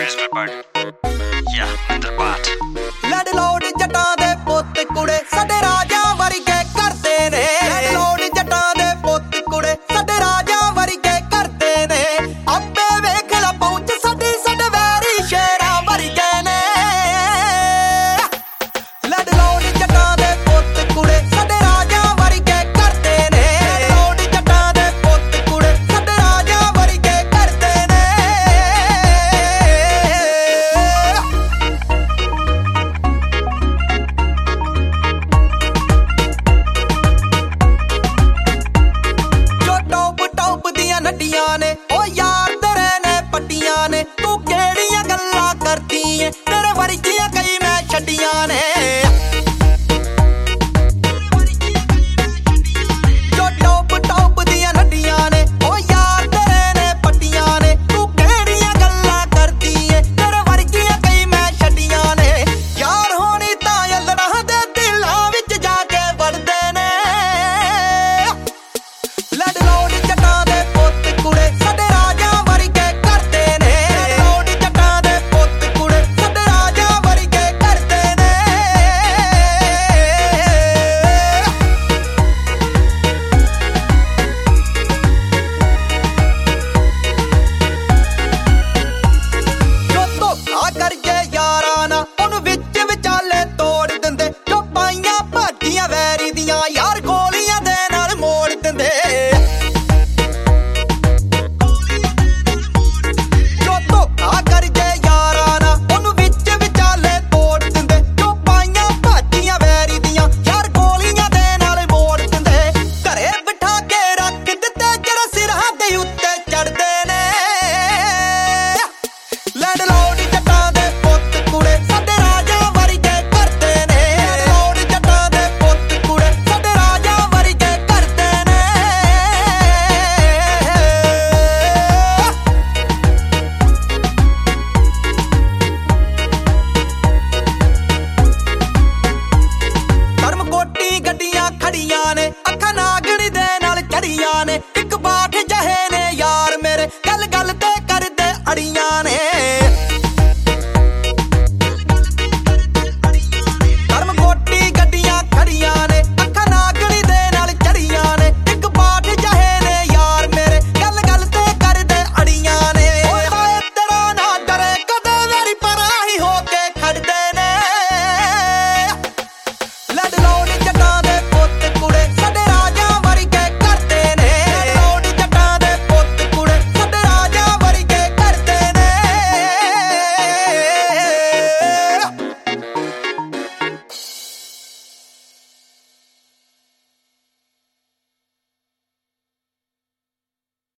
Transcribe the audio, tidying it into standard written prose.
ਲੜ ਲੋੜ ਜੱਟਾਂ ਦੇ ਪੁੱਤ ਕੁੜੇ ਸਾਡੇ ਰਾਜਾਂ ਵਰਗੇ ਕਰਦੇ ਨੇ। ਲੜ ਲੋੜ ਜੱਟਾਂ ਦੇ ਪੁੱਤ ਕੁੜੇ ਸਾਡੇ ਰਾਜਾਂ ਵਰਗੇ ਕਰਦੇ ਨੇ। ਆਪੇ ਵੇਖ ਲਾ ਪਹੁੰਚ ਸਾਡੀ ਸਾਡੇ ਵੈਰੀ ਸ਼ੇਰਾਂ ਵਰਗੇ ਨੇ। ਲੜ ਲੋੜ ਜੱਟਾਂ ਦੇ ਪੁੱਤ ਕੁੜੇ ਸਾਡੇ ਰਾਜਾਂ ਵਰਗੇ ਕਰਦੇ ਨੇ। ਲੜ ਲੋੜ ਜੱਟਾਂ ਦੇ ਪੁੱਤ ਕੁੜੇ ਸਾਡੇ ਰਾਜਾਂ ਵਰਗੇ ਕਰਦੇ ਨੇ। ਨੱਡੀਆਂ ਨੇ ਉਹ ਯਾਰ ਤੇਰੇ ਨੇ ਪੱਟੀਆਂ ਨੇ। ਤੂੰ ਕਿਹੜੀਆਂ ਗੱਲਾਂ ਕਰਦੀ ਏ ਤੇਰੇ ਵਰਗੀਆਂ ਕਈ ਮੈਂ ਛੱਡੀਆਂ ਨੇ। ਜੋ ਟੌਪ ਟੌਪ ਦੀਆਂ ਨੱਡੀਆਂ ਨੇ ਉਹ ਯਾਰ ਤੇਰੇ ਨੇ ਪੱਟੀਆਂ ਨੇ। ਤੂੰ ਕਿਹੜੀਆਂ ਗੱਲਾਂ ਕਰਦੀ ਏ ਤੇਰੇ ਵਰਗੀਆਂ ਕਈ ਮੈਂ ਛੱਡੀਆਂ ਨੇ। ਯਾਰ ਹੋਣੀ ਤਾਂ ਯਲੜਾਂ ਦੇ ਦਿਲਾਂ ਵਿੱਚ ਜਾ ਕੇ ਵੜਦੇ ਨੇ। ਲੜ ਲੋੜ ਜੱਟਾਂ ਦੇ ਕੁੜੇ ਸਾਡੇ ਰਾਜਾਂ ਵਰਗੇ ਕਰਦੇ ਨੇ। ਲੜ ਲੋੜ ਜੱਟਾਂ ਦੇ ਪੁੱਤ ਕੁੜੇ ਸਾਡੇ ਰਾਜਾਂ ਵਰਗੇ ਕਰਦੇ ਨੇ। ਜੋ ਧੋਖਾ ਕਰਕੇ ਯਾਰਾਂ ਨਾ ਉਹਨੂੰ ਵਿੱਚ ਵਿਚਾਲੇ ਤੋੜ ਦਿੰਦੇ। ਜੋ ਪਾਈਆਂ ਭਾਜੀਆਂ ਵੈਰੀ ਦੀਆਂ ਯਾਰ ਗੋਲੀਆਂ ਦੇ ਨਾਲ ਮੋੜ ਦਿੰਦੇ।